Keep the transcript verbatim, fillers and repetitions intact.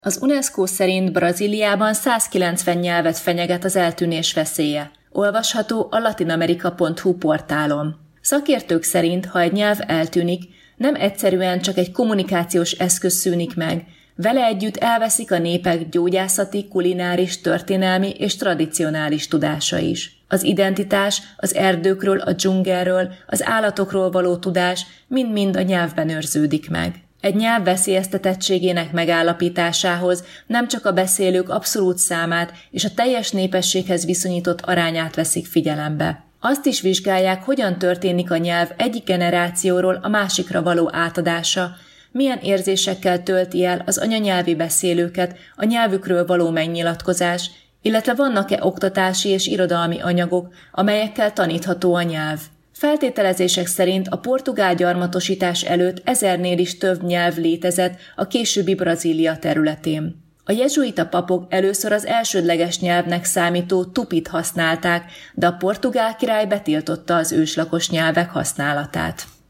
Az UNESCO szerint Brazíliában százkilencven nyelvet fenyeget az eltűnés veszélye. Olvasható a latinamerika pont hu portálon. Szakértők szerint, ha egy nyelv eltűnik, nem egyszerűen csak egy kommunikációs eszköz szűnik meg, vele együtt elveszik a népek gyógyászati, kulináris, történelmi és tradicionális tudása is. Az identitás, az erdőkről, a dzsungelről, az állatokról való tudás mind-mind a nyelvben őrződik meg. Egy nyelv veszélyeztetettségének megállapításához nem csak a beszélők abszolút számát és a teljes népességhez viszonyított arányát veszik figyelembe. Azt is vizsgálják, hogyan történik a nyelv egyik generációról a másikra való átadása, milyen érzésekkel tölti el az anyanyelvi beszélőket a nyelvükről való megnyilatkozás, illetve vannak-e oktatási és irodalmi anyagok, amelyekkel tanítható a nyelv. Feltételezések szerint a portugál gyarmatosítás előtt ezernél is több nyelv létezett a későbbi Brazília területén. A jezsuita papok először az elsődleges nyelvnek számító tupit használták, de a portugál király betiltotta az őslakos nyelvek használatát.